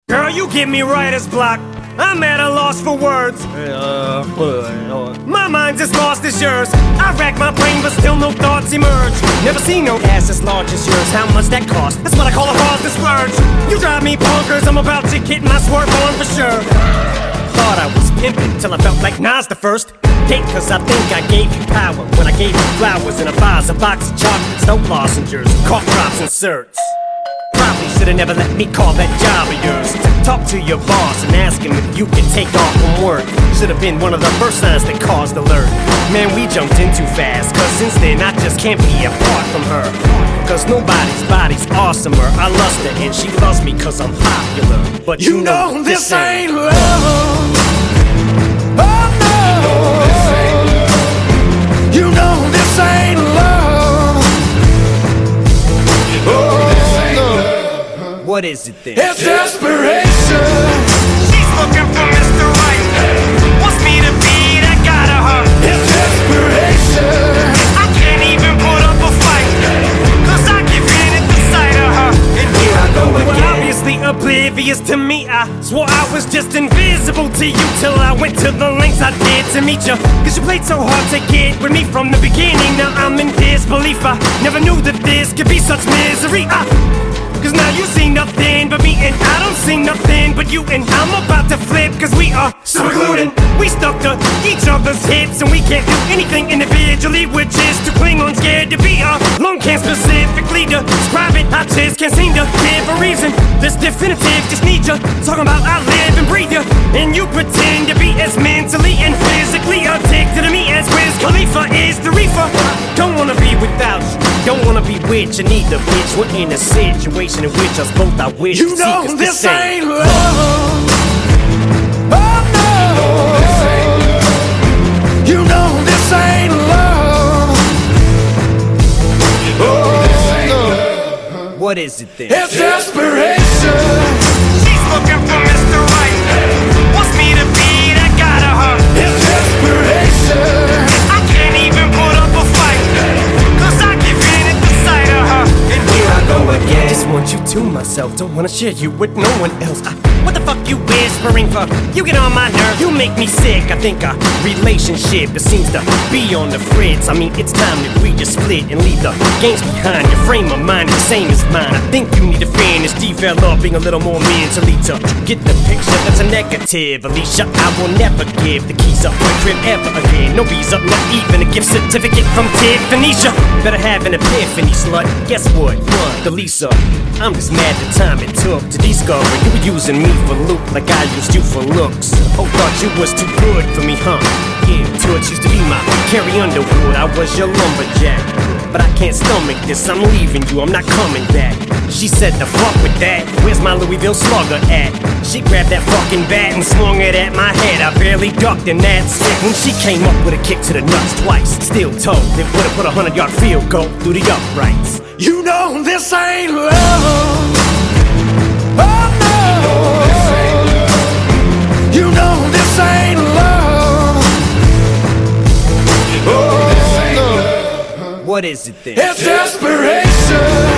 Girl, you get me writer's block. I'm at a loss for words. My mind's as lost as yours. I rack my brain, but still no thoughts emerge. Never seen no ass as large as yours. How much that cost? That's what I call a heartless splurge. You drive me bonkers, I'm about to get my swerve on for sure. Thought I was pimping till I felt like Nas the first. Date, cause I think I gave you power when I gave you flowers in a vase, a box of chocolates, no lozenges, cough drops and certs. Probably should've never let me call that job of yours. Talk to your boss and ask him if you can take off from work. Should've been one of the first signs that caused alert. Man, we jumped in too fast, cause since then I just can't be apart from her. Cause nobody's body's awesomer. I lust her and she loves me cause I'm popular. But you know this ain't love. Oh no. You know this ain't love. Oh. What is it then? It's desperation. She's looking for Mr. Right. Wants me to be that guy to her. It's desperation. I can't even put up a fight, cause I give in at the sight of her. And here I go again. Well, obviously oblivious to me. I swore I was just invisible to you till I went to the lengths I did to meet you. Cause you played so hard to get with me from the beginning. Now I'm in disbelief. I never knew that this could be such misery. Cause now you see nothing but me, and I don't see nothing but you. And I'm about to flip, cause we are super glued in. We stuck to each other's hips, and we can't do anything individually. We're just too cling on, scared to be alone. Can't specifically describe it, I just can't seem to give a reason. This definitive, just need you talking about I live and breathe you. And you pretend to be as mentally and physically addicted to me as Wiz Khalifa is the reefer. Don't wanna be without you, don't wanna be with you neither, bitch. We're in a situation in which us both I wish you to know seek us this the same. ain't love. Oh no. You know this ain't love. Oh no. What is it then? It's desperation. She's looking for Mr. Right. Wants me to be that guy to her. It's desperation. I can't even put up a fight, cause I give in at the sight of her. And here I go again. Just want you to myself, don't wanna share you with no one else. What the fuck you whispering for? You get on my nerves, you make me sick. I think a relationship, it seems to be on the fritz. I mean, it's time that we just split and leave the games behind. Your frame of mind is the same as mine. I think you need to finish developing a little more mentally to get the picture that's a negative. Alicia, I will never give the keys up my crib ever again. No bees up, not even a gift certificate from Tiffany's. Better have an epiphany, slut. Guess what? The Lisa. I'm just mad the time it took to discover you were using me for loop like I used you for looks. Oh, thought you was too good for me, huh? Yeah, Toots used to be my Carrie Underwood. I was your lumberjack, but I can't stomach this. I'm leaving you, I'm not coming back. She said the fuck with that. Where's my Louisville slugger at? She grabbed that fucking bat and swung it at my head. I barely ducked in that sick when she came up with a kick to the nuts twice. Still told it would've put a 100-yard field goal through the uprights. You know this ain't love. Oh no. You know this ain't love. Oh no. What is it then? It's desperation.